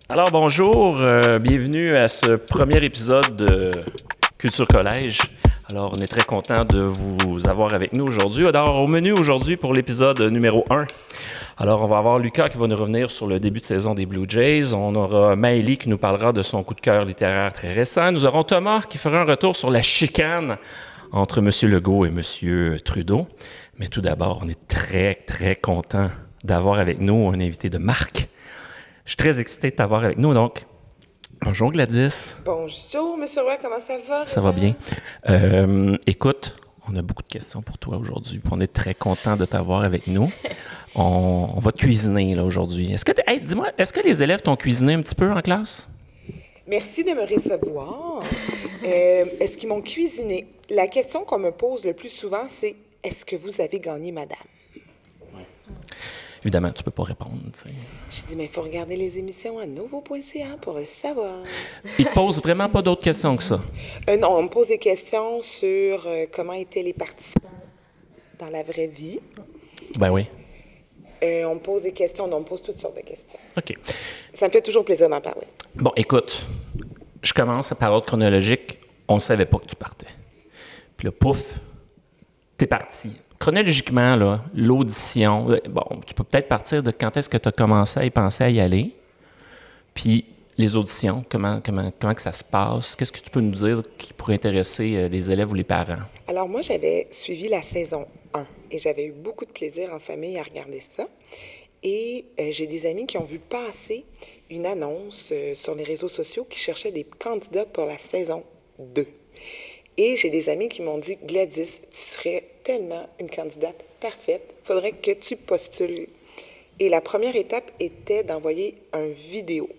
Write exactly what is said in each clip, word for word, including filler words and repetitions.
Alors bonjour, euh, bienvenue à ce premier épisode de Culture Collège. Alors on est très content de vous avoir avec nous aujourd'hui. Alors au menu aujourd'hui pour l'épisode numéro un, alors on va avoir Lucas qui va nous revenir sur le début de saison des Blue Jays. On aura Maëlie qui nous parlera de son coup de cœur littéraire très récent. Nous aurons Thomas qui fera un retour sur la chicane entre M. Legault et M. Trudeau. Mais tout d'abord, on est très très content d'avoir avec nous un invité de marque. Je suis très excité de t'avoir avec nous, donc bonjour Gladys. Bonjour M. Roy, comment ça va? Ça va bien. Euh, écoute, on a beaucoup de questions pour toi aujourd'hui, puis on est très content de t'avoir avec nous. On, on va te cuisiner là aujourd'hui. Est-ce que, hey, dis-moi, est-ce que les élèves t'ont cuisiné un petit peu en classe? Merci de me recevoir. euh, est-ce qu'ils m'ont cuisiné? La question qu'on me pose le plus souvent, c'est « Est-ce que vous avez gagné, madame? » Évidemment, tu peux pas répondre. T'sais. J'ai dit, mais il faut regarder les émissions à nouveau point c a pour le savoir. Ils te posent vraiment pas d'autres questions que ça? Euh, non, on me pose des questions sur euh, comment étaient les participants dans la vraie vie. Ben oui. Euh, on me pose des questions, on me pose toutes sortes de questions. OK. Ça me fait toujours plaisir d'en parler. Bon, écoute, je commence par ordre chronologique. On ne savait pas que tu partais. Puis là, pouf, t'es parti. Chronologiquement, là, l'audition, bon, tu peux peut-être partir de quand est-ce que tu as commencé à y penser à y aller, puis les auditions, comment, comment, comment que ça se passe, qu'est-ce que tu peux nous dire qui pourrait intéresser les élèves ou les parents? Alors moi, j'avais suivi la saison un et j'avais eu beaucoup de plaisir en famille à regarder ça. Et euh, j'ai des amis qui ont vu passer une annonce euh, sur les réseaux sociaux qui cherchaient des candidats pour la saison deux. Et j'ai des amis qui m'ont dit, Gladys, tu serais tellement une candidate parfaite, il faudrait que tu postules. Et la première étape était d'envoyer un vidéo.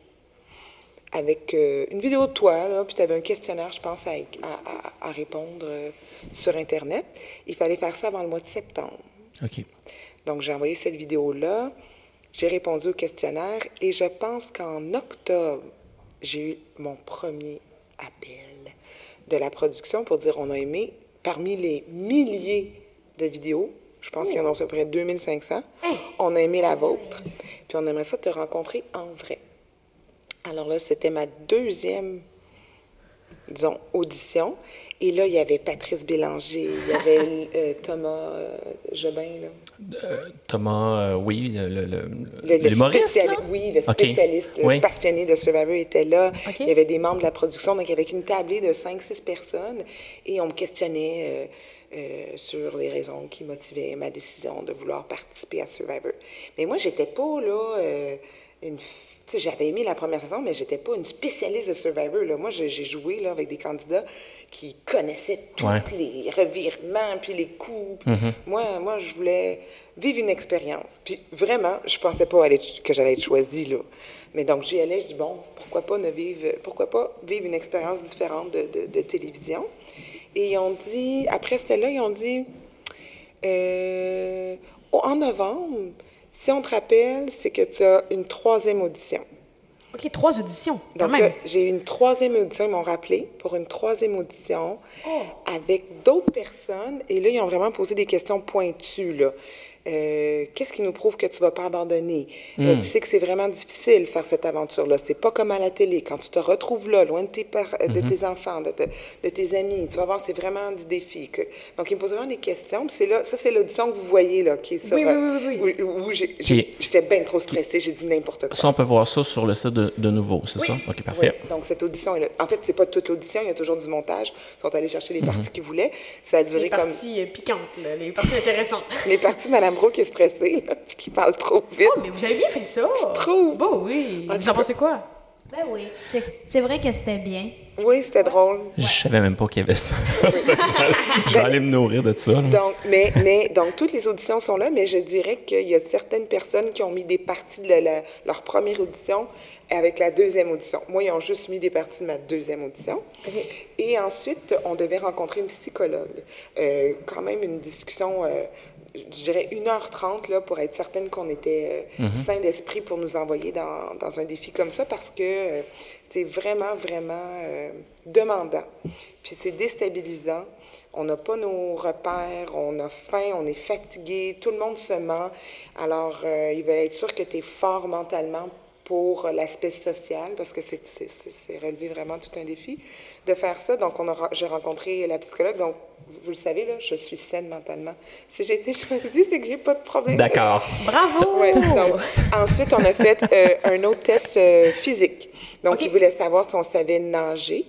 Avec euh, une vidéo de toi, là, puis tu avais un questionnaire, je pense, à, à, à répondre euh, sur Internet. Il fallait faire ça avant le mois de septembre. OK. Donc, j'ai envoyé cette vidéo-là, j'ai répondu au questionnaire, et je pense qu'en octobre, j'ai eu mon premier appel de la production pour dire on a aimé, parmi les milliers de vidéos, je pense qu'il y en a à peu près deux mille cinq cents, on a aimé la vôtre, puis on aimerait ça te rencontrer en vrai. Alors là, c'était ma deuxième, disons, audition. Et là, il y avait Patrice Bélanger, il y avait euh, Thomas euh, Jobin, là. Euh, Thomas, euh, oui, le, le, le, le, le l'humoriste, spéciali- là? Oui, le OK. spécialiste Oui. passionné de Survivor était là. OK. Il y avait des membres de la production, donc il y avait une tablée de cinq six personnes. Et on me questionnait euh, euh, sur les raisons qui motivaient ma décision de vouloir participer à Survivor. Mais moi, j'étais pas, là... Euh, une Tu sais, j'avais aimé la première saison, mais j'étais pas une spécialiste de Survivor. Là. Moi, j'ai, j'ai joué là, avec des candidats qui connaissaient tous Ouais. les revirements, puis les coups. Puis Mm-hmm. Moi, moi, je voulais vivre une expérience. Puis vraiment, je pensais pas aller, que j'allais être choisie, là. Mais donc, j'y allais, je dis, bon, pourquoi pas, ne vivre, pourquoi pas vivre une expérience différente de, de, de télévision? Et ils ont dit, après celle-là, ils ont dit, euh, oh, en novembre, si on te rappelle, c'est que tu as une troisième audition. OK, trois auditions, quand Donc même. là, j'ai eu une troisième audition, ils m'ont rappelé pour une troisième audition Oh. avec d'autres personnes. Et là, ils ont vraiment posé des questions pointues, là. Euh, qu'est-ce qui nous prouve que tu ne vas pas abandonner? Euh, tu sais que c'est vraiment difficile de faire cette aventure-là. C'est pas comme à la télé. Quand tu te retrouves là, loin de tes, par- euh, de tes enfants, de, te- de tes amis, tu vas voir, c'est vraiment du défi. Que... Donc, ils me posent vraiment des questions. Puis c'est là, ça, c'est l'audition que vous voyez, là, qui est sur... Oui, oui, euh, oui, oui, oui. Où, où j'ai- j'ai- Qui- j'étais bien trop stressée. J'ai dit n'importe quoi. Ça, on peut voir ça sur le site de, de Nouveau, c'est Oui. ça? OK, parfait. Oui. Donc, cette audition est là. En fait, c'est pas toute l'audition, il y a toujours du montage. Ils sont allés chercher les parties qu'ils voulaient. Ça a duré Les comme... parties euh, piquantes, là, les parties intéressantes. Les parties Mme Bro qui est stressée, là, puis qui parle trop vite. Oh, mais vous avez bien fait ça. trouves? Bon, oui. En Vous tout en pensez quoi? Ben oui, c'est, c'est vrai que c'était bien. Oui, c'était drôle. Je savais même pas qu'il y avait ça. Je vais aller me nourrir de ça. là. Donc, mais, mais, donc, toutes les auditions sont là, mais je dirais qu'il y a certaines personnes qui ont mis des parties de la- la- leur première audition avec la deuxième audition. Moi, ils ont juste mis des parties de ma deuxième audition. Et ensuite, on devait rencontrer une psychologue. Euh, quand même une discussion, euh, je dirais une heure trente, là, pour être certaine qu'on était euh, sain d'esprit pour nous envoyer dans, dans un défi comme ça, parce que euh, c'est vraiment, vraiment euh, demandant. Puis c'est déstabilisant. On n'a pas nos repères, on a faim, on est fatigué, tout le monde se ment. Alors, euh, ils veulent être sûrs que tu es fort mentalement pour l'aspect social, parce que c'est, c'est, c'est, c'est relevé vraiment tout un défi de faire ça. Donc, on a, j'ai rencontré la psychologue. Donc, vous, vous le savez, là, je suis saine mentalement. Si j'ai été choisie, c'est que j'ai pas de problème. D'accord. Bravo! Ouais, donc, ensuite, on a fait euh, un autre test euh, physique. Donc, OK. il voulait savoir si on savait nager.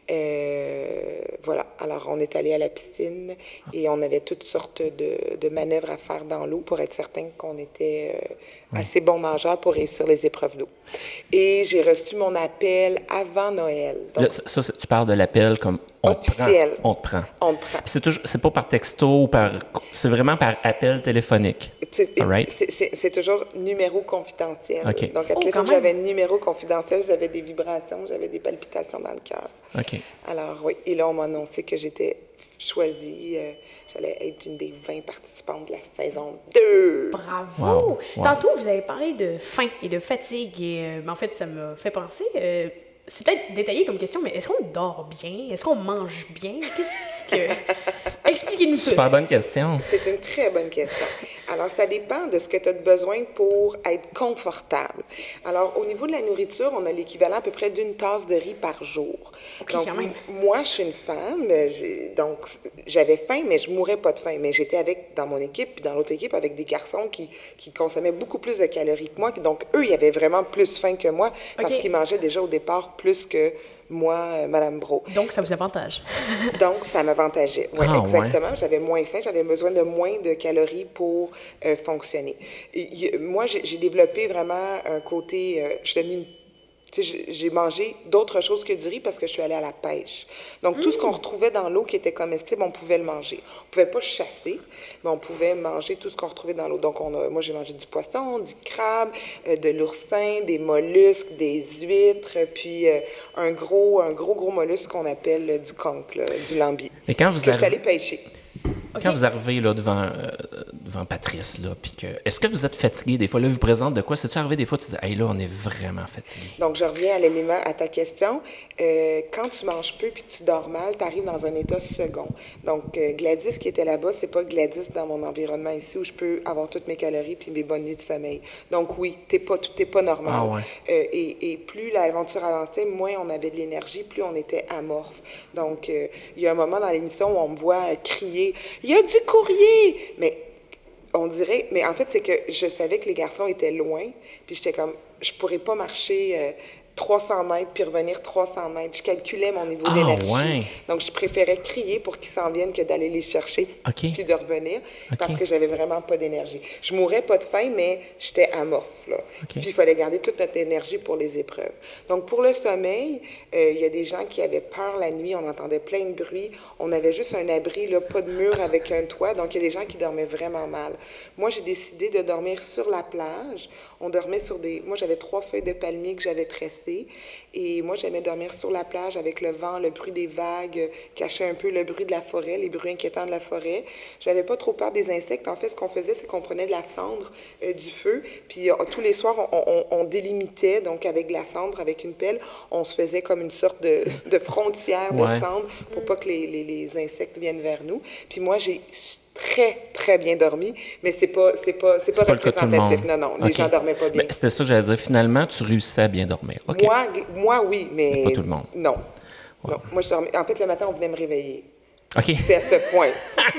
Euh, voilà. Alors, on est allé à la piscine et on avait toutes sortes de, de manœuvres à faire dans l'eau pour être certain qu'on était euh, assez bon nageur pour réussir les épreuves d'eau. Et j'ai reçu mon appel avant Noël. Donc, Là, ça, ça, c'est- tu parles de l'appel comme on te prend. Officiel. On te prend. on te prend. Puis c'est toujours, c'est pas par texto ou par, c'est vraiment par appel téléphonique. C'est, All right. c'est, c'est, c'est toujours numéro confidentiel. OK. Donc, à Oh, toutes les quand fois que même. j'avais numéro confidentiel, j'avais des vibrations, j'avais des palpitations dans le cœur. OK. Alors, oui. Et là, on m'a annoncé que j'étais choisie. euh, j'allais être une des vingt participantes de la saison deux. Bravo! Wow, wow. Tantôt, vous avez parlé de faim et de fatigue. Et, euh, ben, en fait, ça m'a fait penser. euh, c'est peut-être détaillé comme question, mais est-ce qu'on dort bien? Est-ce qu'on mange bien? Qu'est-ce que. Expliquez-nous tout. Super bonne question. C'est une très bonne question. Alors, ça dépend de ce que tu as besoin pour être confortable. Alors, au niveau de la nourriture, on a l'équivalent à peu près d'une tasse de riz par jour. OK, donc, quand même. m- moi, je suis une femme, j'ai- donc j'avais faim, mais je mourais pas de faim. Mais j'étais avec, dans mon équipe, puis dans l'autre équipe, avec des garçons qui, qui consommaient beaucoup plus de calories que moi. Donc, eux, ils avaient vraiment plus faim que moi parce OK. qu'ils mangeaient déjà au départ plus que moi, euh, Madame Brault. Donc, ça vous avantage. Donc, ça m'avantageait. Oui, Ah, ouais. exactement. J'avais moins faim, j'avais besoin de moins de calories pour euh, fonctionner. Et, y- moi, j'ai j'ai développé vraiment un côté. Euh, je suis devenue une. Tu sais, j'ai- j'ai mangé d'autres choses que du riz parce que je suis allée à la pêche. Donc, tout ce qu'on retrouvait dans l'eau qui était comestible, on pouvait le manger. On ne pouvait pas chasser, mais on pouvait manger tout ce qu'on retrouvait dans l'eau. Donc, on a, moi, j'ai mangé du poisson, du crabe, euh, de l'oursin, des mollusques, des huîtres, puis euh, un gros, un gros, gros mollusque qu'on appelle euh, du conque, là, du lambi. Mais quand vous que je suis arrivez- allée pêcher. Quand vous arrivez là, devant, euh, devant Patrice, là, puis que, est-ce que vous êtes fatigué des fois? Là, vous présente de quoi? C'est-tu arrivé des fois, tu dis, hey, là, on est vraiment fatigué? Donc, je reviens à l'élément, à ta question. Euh, quand tu manges peu puis que tu dors mal, tu arrives dans un état second. Donc, euh, Gladys qui était là-bas, c'est pas Gladys dans mon environnement ici où je peux avoir toutes mes calories puis mes bonnes nuits de sommeil. Donc, oui, t'es pas, t'es pas normal. Ah ouais. Euh, et, et plus l'aventure avançait, moins on avait de l'énergie, plus on était amorphe. Donc, euh, il y a un moment dans l'émission où on me voit euh, crier « Il y a du courrier! » Mais on dirait, mais en fait, c'est que je savais que les garçons étaient loin, puis j'étais comme, je pourrais pas marcher euh, trois cents mètres puis revenir trois cents mètres. Je calculais mon niveau Ah, d'énergie. ouais. Donc, je préférais crier pour qu'ils s'en viennent que d'aller les chercher OK. puis de revenir OK. parce que j'avais vraiment pas d'énergie. Je mourais pas de faim, mais j'étais amorphe, là. OK. Puis il fallait garder toute notre énergie pour les épreuves. Donc, pour le sommeil, euh, il y a des gens qui avaient peur la nuit. On entendait plein de bruit. On avait juste un abri, là, pas de mur avec un toit. Donc, il y a des gens qui dormaient vraiment mal. Moi, j'ai décidé de dormir sur la plage. On dormait sur des... Moi, j'avais trois feuilles de palmier que j'avais tressées. Et moi, j'aimais dormir sur la plage avec le vent, le bruit des vagues, euh, cachait un peu le bruit de la forêt, les bruits inquiétants de la forêt. J'avais pas trop peur des insectes. En fait, ce qu'on faisait, c'est qu'on prenait de la cendre euh, du feu. Puis euh, tous les soirs, on, on- on délimitait, donc avec de la cendre, avec une pelle, on se faisait comme une sorte de, de frontière de Ouais. cendre pour pas que les, les- les insectes viennent vers nous. Puis moi, j'ai très, très bien dormi, mais c'est pas, c'est pas, c'est pas C'est pas le cas de tout le représentatif. monde. Non, non, les OK. gens dormaient pas bien. Mais c'était ça que j'allais dire. Finalement, tu réussissais à bien dormir. OK. Moi, g- moi, oui, mais... Mais pas tout le monde. Non. Non. Moi, je dormais... En fait, le matin, on venait me réveiller. OK. C'est à ce point.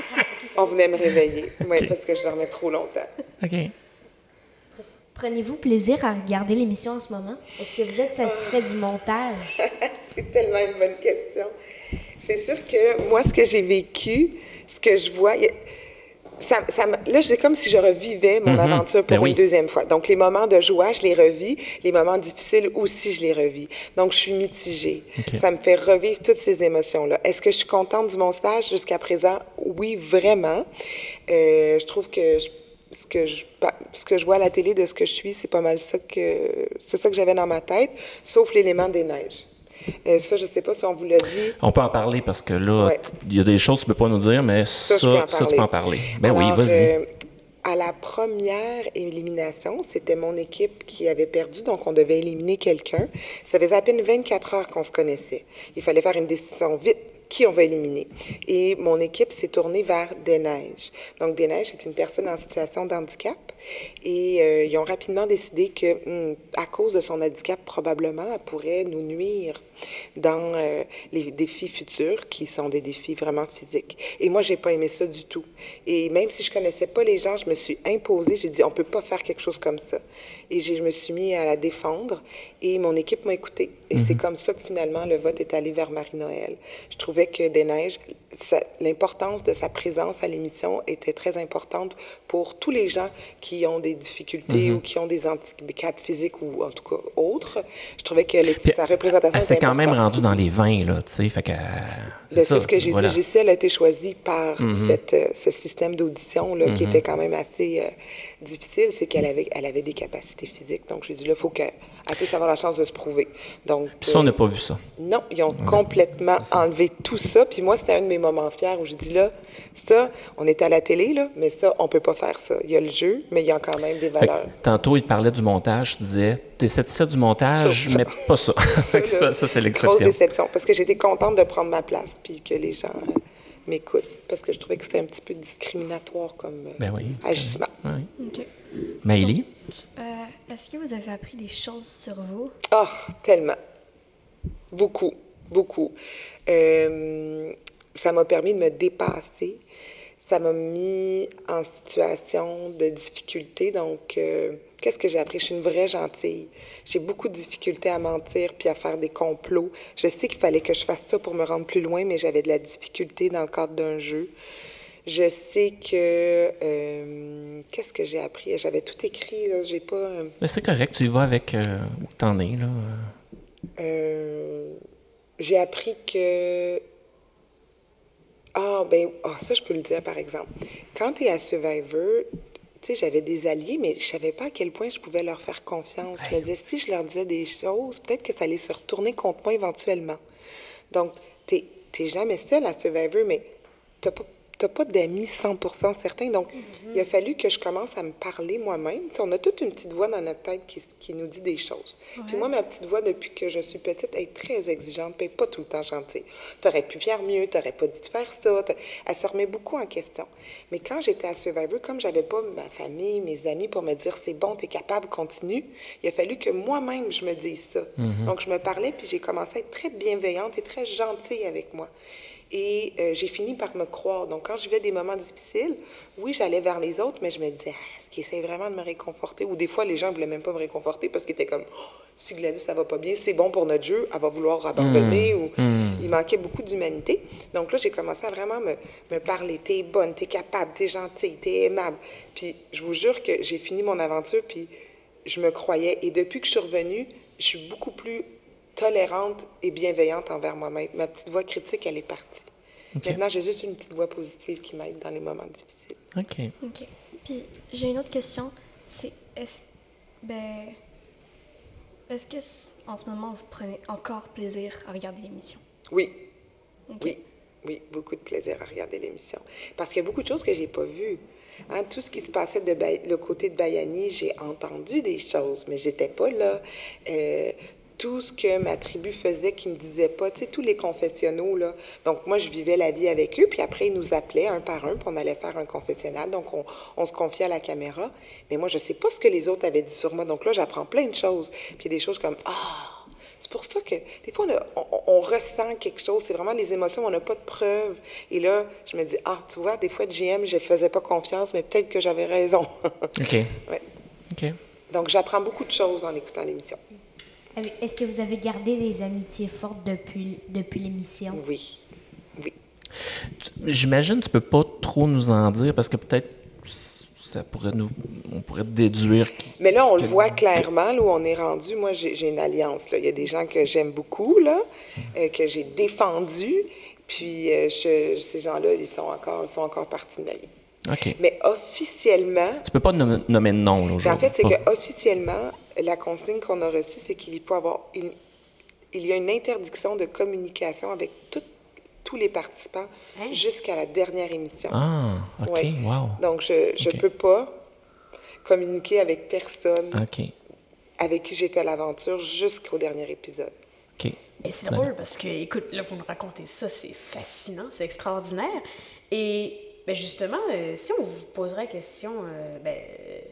On venait me réveiller. Oui, OK. parce que je dormais trop longtemps. OK. Prenez-vous plaisir à regarder l'émission en ce moment? Est-ce que vous êtes satisfait du montage? C'est tellement une bonne question. C'est sûr que moi, ce que j'ai vécu, ce que je vois... y a- Ça, ça me- là, c'est comme si je revivais mon Mhm. aventure pour Ben oui. une deuxième fois. Donc, les moments de joie, je les revis. Les moments difficiles aussi, je les revis. Donc, je suis mitigée. OK. Ça me fait revivre toutes ces émotions-là. Est-ce que je suis contente du mon stage jusqu'à présent? Oui, vraiment. Euh, je trouve que je- ce que je pa- ce que je vois à la télé de ce que je suis, c'est pas mal ça que c'est ça que j'avais dans ma tête, sauf l'élément des neiges. Euh, ça, je sais pas si on vous l'a dit. On peut en parler parce que là, Ouais. t- il y a des choses que tu peux pas nous dire, mais ça, Ça, je peux en ça, tu parler. peux en parler. Ben oui, Alors, vas-y. euh, à la première élimination, c'était mon équipe qui avait perdu, donc on devait éliminer quelqu'un. Ça faisait à peine vingt-quatre heures qu'on se connaissait. Il fallait faire une décision vite. Qui on va éliminer? Et mon équipe s'est tournée vers Des Neiges. Donc, Des Neiges est une personne en situation de handicap. Et euh, ils ont rapidement décidé que, hum, à cause de son handicap, probablement, elle pourrait nous nuire dans euh, les défis futurs, qui sont des défis vraiment physiques. Et moi, j'ai pas aimé ça du tout. Et même si je connaissais pas les gens, je me suis imposée, j'ai dit, on peut pas faire quelque chose comme ça. Et je me suis mis à la défendre, et mon équipe m'a écoutée. Et mm-hmm. c'est comme ça que, finalement, le vote est allé vers Marie-Noël. Je trouvais que Des Neiges, ça, l'importance de sa présence à l'émission était très importante pour tous les gens qui ont des difficultés mm-hmm. ou qui ont des handicaps physiques ou, en tout cas, autres. Je trouvais que les, sa représentation était importante. Quand même rendu dans les vingt, là, tu sais, fait que... C'est, c'est ce que j'ai voilà. dit. Jessie, elle a été choisie par mm-hmm. cette, euh, ce système d'audition, là, mm-hmm. qui était quand même assez euh, difficile. C'est qu'elle avait, elle avait des capacités physiques. Donc, j'ai dit, là, il faut qu'elle puisse avoir la chance de se prouver. Donc, puis ça, euh, on n'a pas vu ça. Non, ils ont ouais. complètement enlevé tout ça. Puis moi, c'était un de mes moments fiers où j'ai dit, là, ça, on est à la télé, là, mais ça, on peut pas faire ça. Il y a le jeu, mais il y a quand même des valeurs. Que, tantôt, il te parlait du montage. Tu disais, t'es satisfait du montage, ça, mais ça. pas ça. ça, ça, ça, c'est l'exception. Grosse déception, parce que j'étais contente de prendre ma place puis que les gens euh, m'écoutent, parce que je trouvais que c'était un petit peu discriminatoire comme euh, ben oui, agissement. Oui. OK. Maëlie? Euh, est-ce que vous avez appris des choses sur vous? Oh, tellement. Beaucoup, beaucoup. Euh, ça m'a permis de me dépasser. Ça m'a mis en situation de difficulté. Donc, euh, qu'est-ce que j'ai appris? Je suis une vraie gentille. J'ai beaucoup de difficultés à mentir puis à faire des complots. Je sais qu'il fallait que je fasse ça pour me rendre plus loin, mais j'avais de la difficulté dans le cadre d'un jeu. Je sais que... Euh, qu'est-ce que j'ai appris? J'avais tout écrit, là. J'ai pas... Euh... Mais c'est correct, tu y vas avec euh, où t'en es, là. Euh, j'ai appris que... Ah, ben, oh, ça, je peux le dire, par exemple. Quand tu es à Survivor, tu sais, j'avais des alliés, mais je savais pas à quel point je pouvais leur faire confiance. Je me disais, si je leur disais des choses, peut-être que ça allait se retourner contre moi éventuellement. Donc, tu n'es jamais seul à Survivor, mais tu n'as pas... T'as pas d'amis cent pour cent certains. Donc, mm-hmm. il a fallu que je commence à me parler moi-même. T'sais, on a toute une petite voix dans notre tête qui, qui nous dit des choses. Ouais. Puis moi, ma petite voix, depuis que je suis petite, elle est très exigeante, puis elle n'est pas tout le temps gentille. T'aurais pu faire mieux, t'aurais pas dû te faire ça. T'as... Elle se remet beaucoup en question. Mais quand j'étais à Survivor, comme j'avais pas ma famille, mes amis pour me dire « c'est bon, t'es capable, continue », il a fallu que moi-même, je me dise ça. Mm-hmm. Donc, je me parlais, puis j'ai commencé à être très bienveillante et très gentille avec moi. Et euh, j'ai fini par me croire. Donc, quand je vivais des moments difficiles, oui, j'allais vers les autres, mais je me disais, ah, est-ce qu'ils essaient vraiment de me réconforter? Ou des fois, les gens ne voulaient même pas me réconforter parce qu'ils étaient comme, oh, si Gladys, ça va pas bien, c'est bon pour notre jeu, elle va vouloir abandonner. Mmh. Ou... Mmh. Il manquait beaucoup d'humanité. Donc là, j'ai commencé à vraiment me, me parler. T'es bonne, t'es capable, t'es gentille, t'es aimable. Puis, je vous jure que j'ai fini mon aventure, puis je me croyais. Et depuis que je suis revenue, je suis beaucoup plus tolérante et bienveillante envers moi-même. Ma petite voix critique, elle est partie. Okay. Maintenant, j'ai juste une petite voix positive qui m'aide dans les moments difficiles. OK. OK. Puis, j'ai une autre question. C'est, est-ce, ben, est-ce que, en ce moment, vous prenez encore plaisir à regarder l'émission? Oui. Okay. Oui. Oui, beaucoup de plaisir à regarder l'émission. Parce qu'il y a beaucoup de choses que j'ai pas vues. Hein, tout ce qui se passait de ba- le côté de Bayani, j'ai entendu des choses, mais j'étais pas là. Euh, tout ce que ma tribu faisait qui me disait pas, tu sais, tous les confessionnaux, là. Donc, moi, je vivais la vie avec eux, puis après, ils nous appelaient un par un, puis on allait faire un confessionnal. Donc, on, on se confiait à la caméra. Mais moi, je sais pas ce que les autres avaient dit sur moi. Donc là, j'apprends plein de choses. Puis des choses comme, ah, c'est pour ça que, des fois, on, a, on, on ressent quelque chose. C'est vraiment les émotions, on n'a pas de preuves. Et là, je me dis, ah, tu vois, des fois, G M, je faisais pas confiance, mais peut-être que j'avais raison. OK. Ouais. OK. Donc, j'apprends beaucoup de choses en écoutant l'émission. Est-ce que vous avez gardé des amitiés fortes depuis, depuis l'émission? Oui. Oui. J'imagine que tu peux pas trop nous en dire parce que peut-être ça pourrait nous... On pourrait déduire... Mais là, on que... le voit clairement, là où on est rendu. Moi, j'ai, j'ai une alliance, là. Il y a des gens que j'aime beaucoup, là, euh, que j'ai défendus. Puis euh, je, ces gens-là, ils, sont encore, ils font encore partie de ma vie. OK. Mais officiellement... Tu peux pas nommer, nommer de nom, là, aujourd'hui. En fait, c'est pas... qu'officiellement, la consigne qu'on a reçue, c'est qu'il faut avoir une... Il y a une interdiction de communication avec tout, tous les participants hein? Jusqu'à la dernière émission. Ah, OK, ouais. Wow. Donc, je ne okay. peux pas communiquer avec personne okay. avec qui j'ai fait l'aventure jusqu'au dernier épisode. OK. Et c'est drôle parce que, écoute, là, vous nous racontez ça, c'est fascinant, c'est extraordinaire. Et... Ben justement, euh, si on vous poserait la question, euh, ben,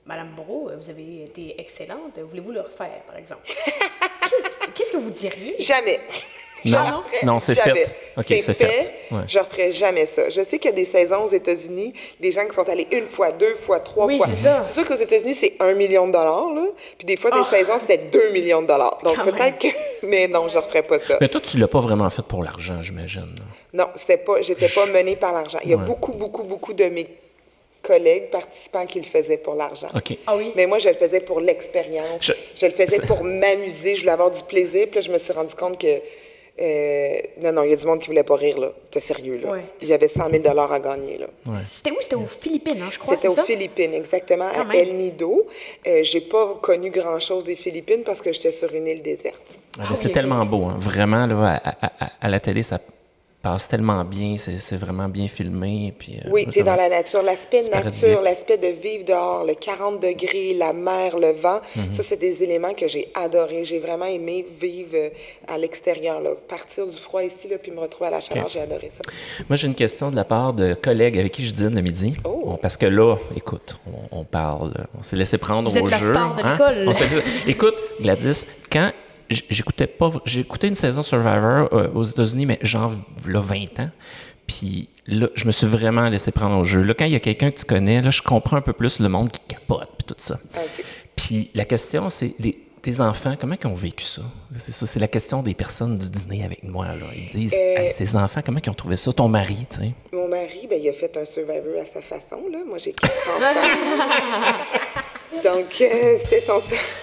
Madame Brault, vous avez été excellente. Voulez-vous le refaire, par exemple? Qu'est-ce, qu'est-ce que vous diriez? Jamais. Je Non, le referais non, c'est jamais. fait. OK, c'est, c'est fait. fait. Ouais. Je ne referais jamais ça. Je sais qu'il y a des saisons aux États-Unis, des gens qui sont allés une fois, deux fois, trois Oui, fois. c'est ça. C'est sûr qu'aux États-Unis, c'est un million de dollars, là. Puis des fois, des Oh. saisons, c'était deux millions de dollars. Donc Quand peut-être que... Mais non, je ne referais pas ça. Mais toi, tu l'as pas vraiment fait pour l'argent, j'imagine. là. Non, c'était pas... j'étais pas menée par l'argent. Il y a Ouais. beaucoup, beaucoup, beaucoup de mes collègues participants qui le faisaient pour l'argent. OK. Ah oui? Mais moi, je le faisais pour l'expérience. Je- Je, le faisais c'est- pour m'amuser. Je voulais avoir du plaisir. Puis là, je me suis rendu compte que... euh, non, non, il y a du monde qui voulait pas rire, là. C'était sérieux, là. Ouais. Il y avait cent mille dollars à gagner, là. Ouais. C'était où? C'était aux Philippines, hein, je crois, C'était c'est aux ça? Philippines, exactement, Quand à même. El Nido. Euh, j'ai pas connu grand-chose des Philippines parce que j'étais sur une île déserte. Ah, mais oui, c'est ok. tellement beau, hein. Vraiment, là, à, à- à- à la télé, ça passe tellement bien, c'est, c'est vraiment bien filmé. Puis, euh, Oui, moi, tu es ça dans va- la nature. L'aspect c'est nature, paradisiaque. l'aspect de vivre dehors, le quarante degrés, la mer, le vent, Mhm. ça, c'est des éléments que j'ai adorés. J'ai vraiment aimé vivre euh, à l'extérieur, là. Partir du froid ici, là, puis me retrouver à la chaleur, Ok. j'ai adoré ça. Moi, j'ai une question de la part de collègues avec qui je dîne le midi. Oh. Bon, parce que là, écoute, on, on parle, on s'est laissé prendre Vous au êtes la jeu. star de hein. l'école. On s'est dit- écoute, Gladys, quand j- j'écoutais pas, j'écoutais une saison Survivor euh, aux États-Unis, mais genre, là, vingt ans. Puis là, je me suis vraiment laissé prendre au jeu. Là, quand il y a quelqu'un que tu connais, là, je comprends un peu plus le monde qui capote, puis tout ça. OK. Puis la question, c'est les, tes enfants, comment ils ont vécu ça? C'est ça, c'est la question des personnes du dîner avec moi. Là. Ils disent, Euh, hey, ces enfants, comment ils ont trouvé ça? Ton mari, tu sais. Mon mari, ben, il a fait un Survivor à sa façon, là. Moi, j'ai quatre enfants. Donc, euh, c'était son...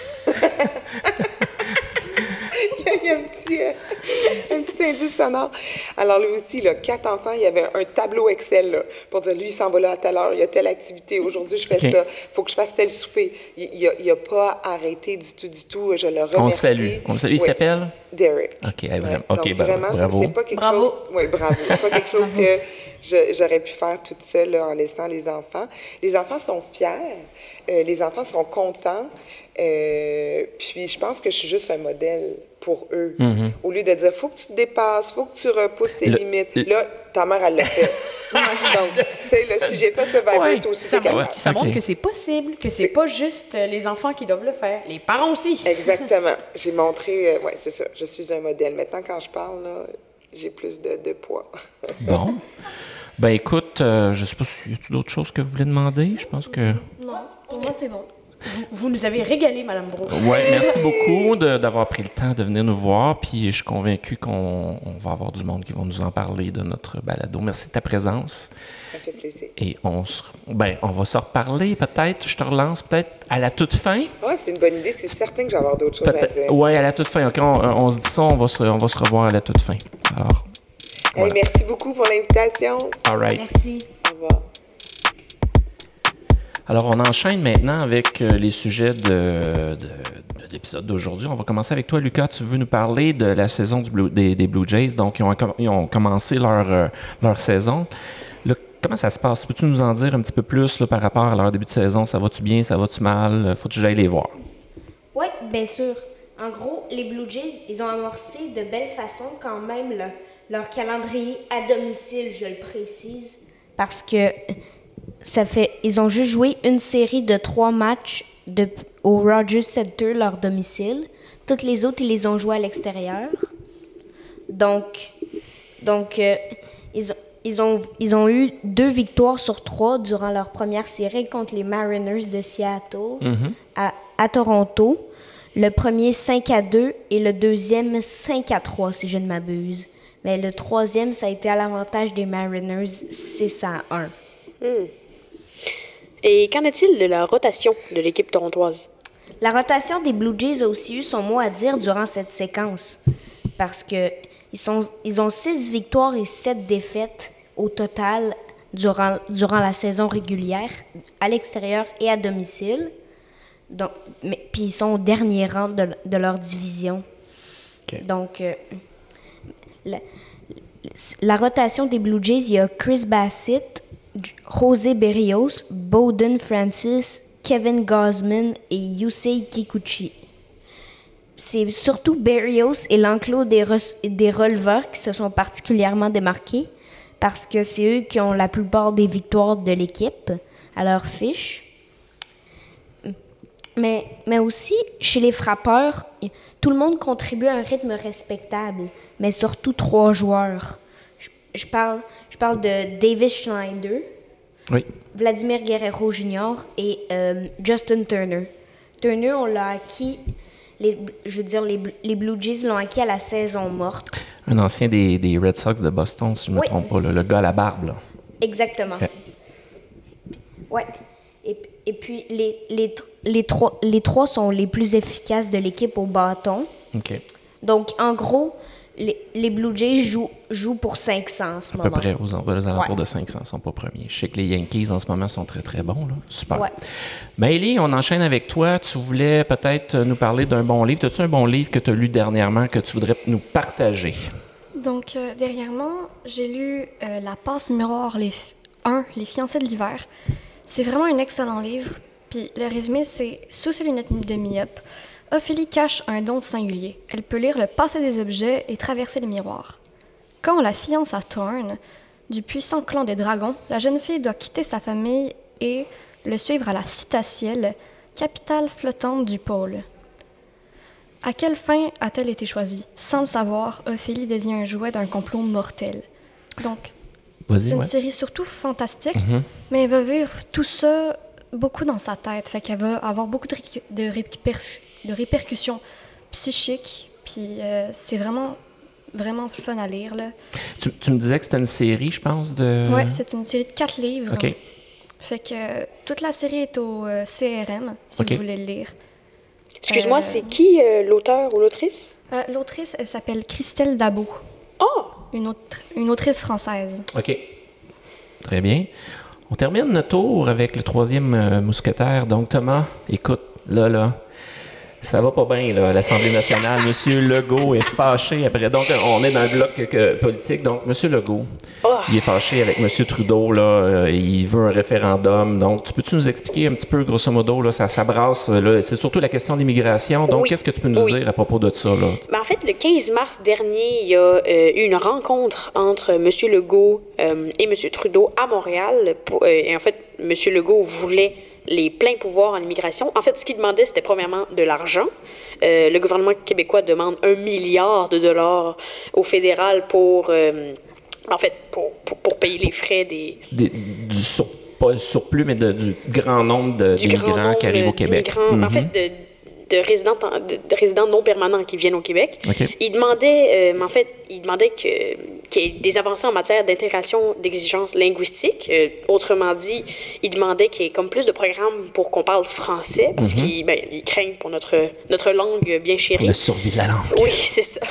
Il y a- il y a un petit, euh, un petit indice sonore. Alors, lui aussi, il a quatre enfants. Il y avait un tableau Excel là, pour dire, lui, il s'en va là à telle heure, il y a telle activité. Aujourd'hui, je fais OK. ça. Il faut que je fasse tel souper. Il n'a pas arrêté du tout, du tout. Je le remercie. On le salue. On le salue. Il Oui. s'appelle? Derek. OK, hey, vraiment. Ouais. OK, Donc, bravo, vraiment, bravo. c'est pas quelque Bravo. chose... Oui, bravo. C'est pas quelque chose que je- j'aurais pu faire toute seule là, en laissant les enfants. Les enfants sont fiers. Euh, les enfants sont contents. Euh, puis je pense que je suis juste un modèle pour eux. Au lieu de dire, faut que tu te dépasses, faut que tu repousses tes Le- limites. le- Là, ta mère, elle l'a fait. Donc, tu sais, là, si j'ai fait ce Survivor, Ouais, toi aussi, Ça, t'es capable. Ouais. ça montre Ok. que c'est possible, que c'est C'est- pas juste euh, les enfants qui doivent le faire, les parents aussi. Exactement. J'ai montré, euh, ouais, c'est ça. Je suis un modèle. Maintenant, quand je parle, là, j'ai plus de, de poids. Bon. Ben écoute, euh, je sais pas si y a d'autres choses que vous voulez demander. Je pense que. Non, pour moi, c'est bon. Vous, vous nous avez régalé, Madame Brault. Ouais, merci beaucoup de- d'avoir pris le temps de venir nous voir. Puis je suis convaincu qu'on on va avoir du monde qui va nous en parler de notre balado. Merci de ta présence. Ça me fait plaisir. Et on, se, ben, on va se reparler peut-être. Je te relance peut-être à la toute fin. Ah, c'est une bonne idée. C'est certain que je vais avoir d'autres choses à Peut-être. dire. Ouais, à la toute fin. OK, on, on se dit ça, on va se, on va se revoir à la toute fin. Alors, Hey, voilà. merci beaucoup pour l'invitation. all right. Merci. Au revoir. Alors, on enchaîne maintenant avec euh, les sujets de, de- de l'épisode d'aujourd'hui. On va commencer avec toi, Lucas. Tu veux nous parler de la saison du Blue- des, des Blue Jays. Donc, ils ont, com- ils ont commencé leur, euh, leur saison. Là, comment ça se passe? Peux-tu nous en dire un petit peu plus là, par rapport à leur début de saison? Ça va-tu bien? Ça va-tu mal? Faut-tu que j'aille les voir? Oui, bien sûr. En gros, les Blue Jays, ils ont amorcé de belle façon quand même le- leur calendrier à domicile, je le précise, parce que ça fait, ils ont juste joué une série de trois matchs de, au Rogers Center, leur domicile. Toutes les autres, ils les ont joués à l'extérieur. Donc, donc euh, ils, ont, ils, ont, ils ont eu deux victoires sur trois durant leur première série contre les Mariners de Seattle à, à Toronto. Le premier cinq à deux et le deuxième cinq à trois, si je ne m'abuse. Mais le troisième, ça a été à l'avantage des Mariners six à un. Et qu'en est-il de la rotation de l'équipe torontoise? La rotation des Blue Jays a aussi eu son mot à dire durant cette séquence. Parce que ils, sont, ils ont six victoires et sept défaites au total durant, durant la saison régulière, à l'extérieur et à domicile. Donc, mais, puis ils sont au dernier rang de, de leur division. OK. Donc, euh, la, la rotation des Blue Jays, il y a Chris Bassitt, José Berrios, Bowden Francis, Kevin Gausman et Yusei Kikuchi. C'est surtout Berrios et l'enclos des, re- des releveurs qui se sont particulièrement démarqués parce que c'est eux qui ont la plupart des victoires de l'équipe à leur fiche. Mais, mais aussi, chez les frappeurs, y- tout le monde contribue à un rythme respectable, mais surtout trois joueurs. Je, je parle, je parle de Davis Schneider, Oui. Vladimir Guerrero junior et euh, Justin Turner. Turner, on l'a acquis, les, je veux dire, les, Bl- les Blue Jays l'ont acquis à la saison morte. Un ancien des, des Red Sox de Boston, si je ne me Oui. trompe pas, là, le gars à la barbe. Là. Exactement. Ouais. Ouais. Et, et puis, les, les, tr- les, trois, les trois sont les plus efficaces de l'équipe au bâton. OK. Donc, en gros, les, les Blue Jays jouent, jouent pour cinq cents en ce À moment. peu près aux, aux alentours Ouais. de cinq cents, ils ne sont pas premiers. Je sais que les Yankees, en ce moment, sont très, très bons. Là. Super. Ouais. Maëlie, on enchaîne avec toi. Tu voulais peut-être nous parler d'un bon livre. As-tu un bon livre que tu as lu dernièrement que tu voudrais nous partager? Donc, euh, dernièrement, j'ai lu euh, La passe miroir les fi- un, Les fiancés de l'hiver. C'est vraiment un excellent livre. Puis le résumé, c'est sous ses lunettes de myope, Ophélie cache un don singulier. Elle peut lire le passé des objets et traverser les miroirs. Quand on la fiance à Thorn, du puissant clan des dragons, la jeune fille doit quitter sa famille et le suivre à la Citaciel, capitale flottante du pôle. À quelle fin a-t-elle été choisie? Sans le savoir, Ophélie devient un jouet d'un complot mortel. Donc, Vas-y, c'est une ouais. série surtout fantastique, Mhm. mais elle va vivre tout ça beaucoup dans sa tête. Fait qu'elle va avoir beaucoup de, ré- de, réper- de répercussions psychiques. Puis euh, c'est vraiment, vraiment fun à lire. Là. Tu, tu me disais que c'était une série, je pense, de... Ouais, c'est une série de quatre livres. OK. Fait que euh, toute la série est au euh, C R M, si OK. vous voulez le lire. Excuse-moi, Euh, c'est qui euh, l'auteur ou l'autrice? Euh, L'autrice, elle s'appelle Christelle Dabo, Oh! une, autre, une autrice française. OK. Très bien. On termine notre tour avec le troisième euh, mousquetaire. Donc, Thomas, écoute, là, là, ça va pas bien, là, à l'Assemblée nationale. Monsieur Legault est fâché après. Donc, on est dans le bloc que- que- politique. Donc, Monsieur Legault, Oh. il est fâché avec Monsieur Trudeau, là. euh, il veut un référendum. Donc, tu peux-tu nous expliquer un petit peu, grosso modo, là, ça, ça brasse, là. C'est surtout la question d'immigration. Donc, Oui. qu'est-ce que tu peux nous Oui. dire à propos de ça, là? Ben, en fait, le quinze mars dernier, il y a euh, eu une rencontre entre M. Legault euh, et M. Trudeau à Montréal. Pour- euh, et en fait, M. Legault voulait les pleins pouvoirs en immigration. En fait, ce qu'il demandait, c'était premièrement de l'argent. Euh, le gouvernement québécois demande un milliard de dollars au fédéral pour, euh, en fait, pour, pour, pour payer les frais des, Des- du sur, pas surplus, mais de- du grand nombre de- du grand d'immigrants qui arrivent au nombre Québec. d'immigrants, en Mhm. fait, de, de résidents, de, de résidents non permanents qui viennent au Québec. OK. Il demandait, euh, en fait, il demandait que, qu'il y ait des avancées en matière d'intégration d'exigences linguistiques. Euh, autrement dit, il demandait qu'il y ait comme plus de programmes pour qu'on parle français, parce qu'ils ben, ils craignent pour notre, notre langue bien chérie. La survie de la langue. Oui, c'est ça.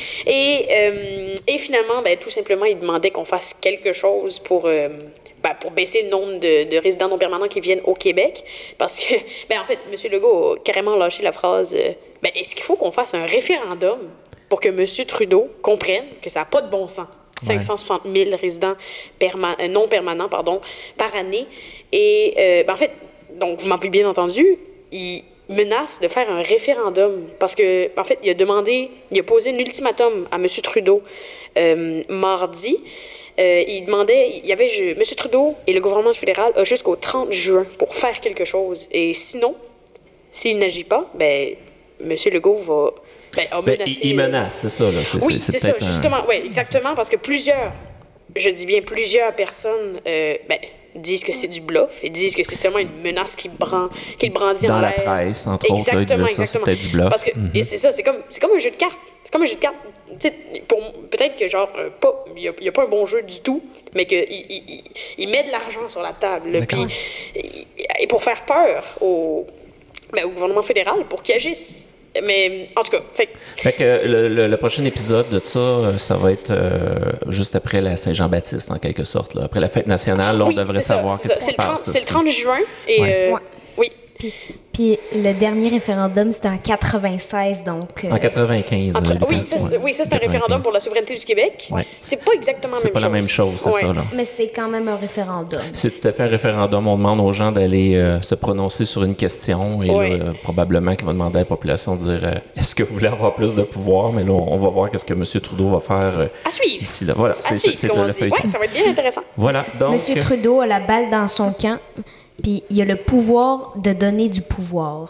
Et, euh, et finalement, ben, tout simplement, il demandait qu'on fasse quelque chose pour, euh, ben, pour baisser le nombre de, de résidents non permanents qui viennent au Québec. Parce que, ben, en fait, M. Legault a carrément lâché la phrase euh, ben, est-ce qu'il faut qu'on fasse un référendum pour que M. Trudeau comprenne que ça n'a pas de bon sens? cinq cent soixante mille résidents perma- euh, non permanents pardon, par année. Et, euh, ben, en fait, donc, vous m'avez bien entendu, il menace de faire un référendum parce que, en fait, il a demandé, il a posé un ultimatum à M. Trudeau euh, mardi. Euh, il demandait, il y avait, je, M. Trudeau et le gouvernement fédéral a jusqu'au trente juin pour faire quelque chose. Et sinon, s'il n'agit pas, ben, M. Legault va, ben, a Ben, menacé. il, il menace, c'est ça, là. C'est, Oui, c'est ça, peut-être un- justement. Oui, exactement, parce que plusieurs, je dis bien plusieurs personnes, euh, ben, disent que c'est du bluff et disent que c'est seulement une menace qu'il brand, qu'il brandit Dans en la l'air. presse, entre autres, là, ils Exactement, disaient ça, c'est exactement. peut-être du bluff. Parce que Mhm. et c'est ça, c'est comme, c'est comme un jeu de cartes. C'est comme un jeu de cartes. Tu sais, pour, peut-être que, genre, euh, pas, il n'y a, pas un bon jeu du tout, mais qu'il il, il, il met de l'argent sur la table. là, D'accord. Puis, et, et pour faire peur au, ben, au gouvernement fédéral, pour qu'il agisse. Mais, en tout cas, fait que- Fait que le, le- le prochain épisode de ça, euh, ça va être euh, juste après la Saint-Jean-Baptiste, en quelque sorte. Là. Après la fête nationale, là, on oui, devrait c'est ça, savoir c'est qu'est-ce ça. qui C'est se le trente passe. c'est le aussi. trente juin. Et, Ouais. euh, Ouais. oui. Puis, puis le dernier référendum, c'était en quatre-vingt-seize, donc... euh, En quatre-vingt-quinze. Entre- euh, oui, les ça, temps, c'est- ouais. oui, ça, c'est un référendum quatre-vingt-quinze. pour la souveraineté du Québec. Ouais. C'est pas exactement la C'est même pas chose. la même chose, c'est Ouais. ça, là. Mais c'est quand même un référendum. C'est tout à fait un référendum. On demande aux gens d'aller euh, se prononcer sur une question et Ouais. là, euh, probablement qu'ils vont demander à la population de dire euh, est-ce que vous voulez avoir plus de pouvoir? Mais là, on, on va voir qu'est-ce que M. Trudeau va faire euh, À suivre. d'ici là. Voilà, À c'est, suivre, c'est comme on le dit. feuilleton. Ouais, ça va être bien intéressant. Voilà, donc... Monsieur Trudeau a la balle dans son camp, puis il a le pouvoir de donner du pouvoir.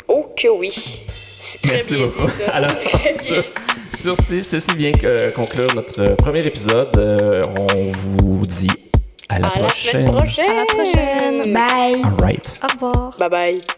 Oh que oui. C'est très Merci bien beaucoup. dit ça. Alors, C'est très bien. sur, sur ce, ceci vient que conclure notre premier épisode. Euh, on vous dit à la À la prochaine. semaine prochaine. À la prochaine. Bye! All right. Au revoir. Bye bye.